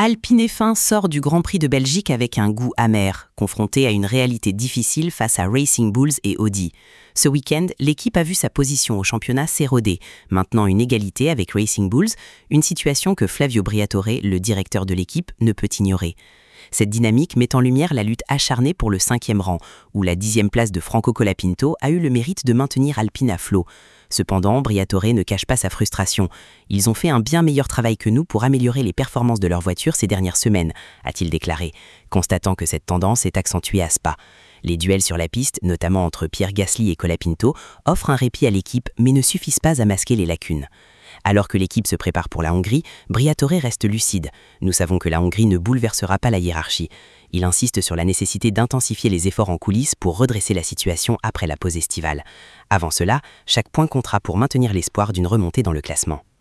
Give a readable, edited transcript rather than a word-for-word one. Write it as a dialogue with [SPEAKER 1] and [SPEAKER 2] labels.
[SPEAKER 1] Alpine F1 sort du Grand Prix de Belgique avec un goût amer, confronté à une réalité difficile face à Racing Bulls et Audi. Ce week-end, l'équipe a vu sa position au championnat s'éroder, maintenant une égalité avec Racing Bulls, une situation que Flavio Briatore, le directeur de l'équipe, ne peut ignorer. Cette dynamique met en lumière la lutte acharnée pour le 5e rang, où la 10e place de Franco Colapinto a eu le mérite de maintenir Alpine à flot. Cependant, Briatore ne cache pas sa frustration. Ils ont fait un bien meilleur travail que nous pour améliorer les performances de leur voiture ces dernières semaines, a-t-il déclaré, constatant que cette tendance est accentuée à Spa. Les duels sur la piste, notamment entre Pierre Gasly et Colapinto, offrent un répit à l'équipe mais ne suffisent pas à masquer les lacunes. Alors que l'équipe se prépare pour la Hongrie, Briatore reste lucide. Nous savons que la Hongrie ne bouleversera pas la hiérarchie. Il insiste sur la nécessité d'intensifier les efforts en coulisses pour redresser la situation après la pause estivale. Avant cela, chaque point comptera pour maintenir l'espoir d'une remontée dans le classement.